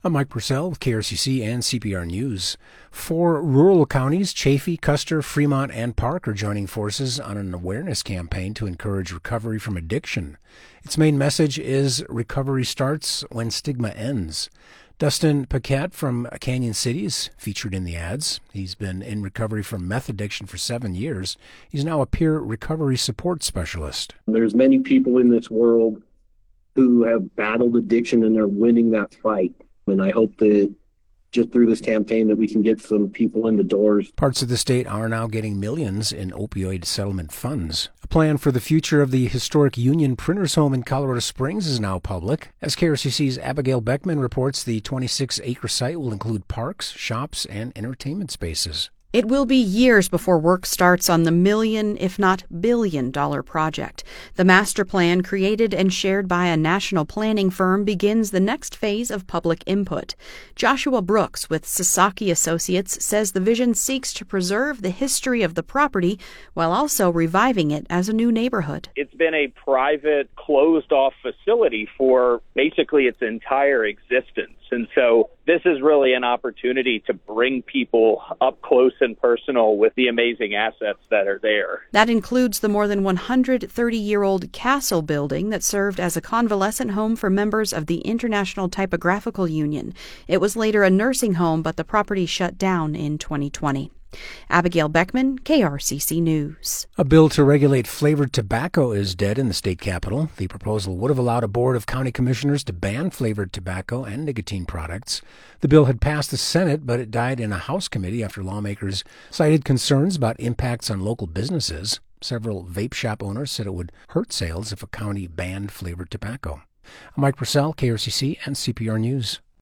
I'm Mike Purcell with KRCC and CPR News. 4 rural counties, Chaffee, Custer, Fremont, and Park, are joining forces on an awareness campaign to encourage recovery from addiction. Its main message is recovery starts when stigma ends. Dustin Paquette from Canyon City is featured in the ads. He's been in recovery from meth addiction for 7 years. He's now a peer recovery support specialist. There's many people in this world who have battled addiction and are winning that fight. And I hope that just through this campaign that we can get some people in the doors. Parts of the state are now getting millions in opioid settlement funds. A plan for the future of the historic Union Printers Home in Colorado Springs is now public. As KRCC's Abigail Beckman reports, the 26-acre site will include parks, shops, and entertainment spaces. It will be years before work starts on the million, if not billion-dollar project. The master plan, created and shared by a national planning firm, begins the next phase of public input. Joshua Brooks with Sasaki Associates says the vision seeks to preserve the history of the property while also reviving it as a new neighborhood. It's been a private, closed-off facility for basically its entire existence. And so this is really an opportunity to bring people up close and personal with the amazing assets that are there. That includes the more than 130-year-old castle building that served as a convalescent home for members of the International Typographical Union. It was later a nursing home, but the property shut down in 2020. Abigail Beckman, KRCC News. A bill to regulate flavored tobacco is dead in the state capitol. The proposal would have allowed a board of county commissioners to ban flavored tobacco and nicotine products. The bill had passed the Senate, but it died in a House committee after lawmakers cited concerns about impacts on local businesses. Several vape shop owners said it would hurt sales if a county banned flavored tobacco. I'm Mike Purcell, KRCC and CPR News.